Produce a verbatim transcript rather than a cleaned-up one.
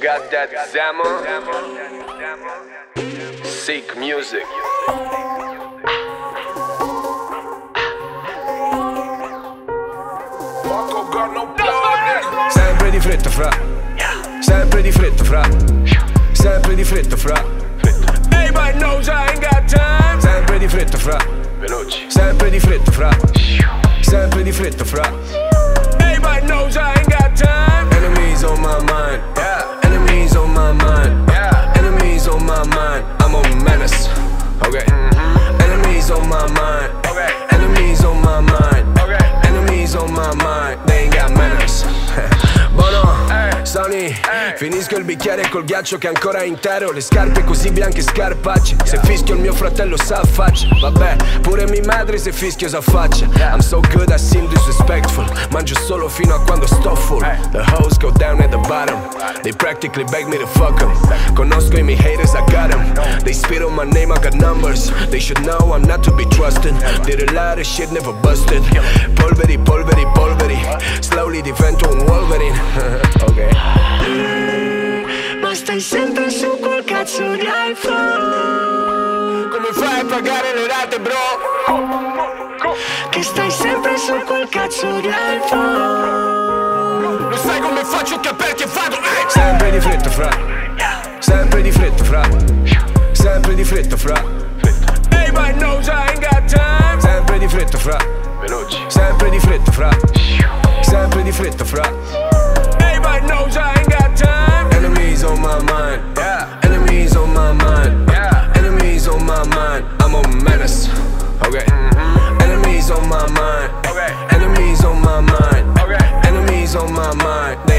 got that Zamo? Sick music. Sempre di fretta fra, sempre di fretta fra, sempre di fretta fra. Everybody knows I ain't got time. Sempre di fretta fra, Veloci. sempre di fretta fra, sempre di fretta fra. Everybody knows I ain't got time. Enemies on my mind, yeah. Enemies on my mind, yeah. Enemies on my mind. I'm a menace, okay. Mm-hmm. Enemies on my mind, okay. Enemies on my mind, okay. Enemies on my mind. They ain't got manners. Bono, Sony, finisco il bicchiere col ghiaccio che è ancora intero. Le scarpe così bianche scarpacce. Se fischio il mio fratello s'affaccia. Vabbè, pure mia madre se fischio s'affaccia. I'm so good I seem disrespectful. Mangio solo fino a quando sto full. The hoes go down at the bottom. They practically beg me to fuck them. Conosco i miei haters, I got them. They spit on my name, I got numbers. They should know I'm not to be trusted. Did a lot of shit, never busted. Polveri, polveri, polveri. Slowly divento un Wolverine. Ok. Ma stai sempre su quel cazzo di iPhone. Come fai a pagare le rate, bro? Che stai sempre su quel cazzo di iPhone. Lo sai come faccio che aperti e vado, eh? Sempre di fretta fra, sempre di fretta fra, sempre di fretta fra. Everybody knows I ain't got time. Sempre di fretta fra, Veloci. sempre di fretta fra, sempre di fretta fra. Everybody knows I ain't got time. Enemies on my mind, yeah. Enemies on my mind, yeah. Enemies on my mind. I'm a menace, okay. Mm-hmm. Enemies on my mind, okay. Enemies on my mind, okay. Enemies on my mind.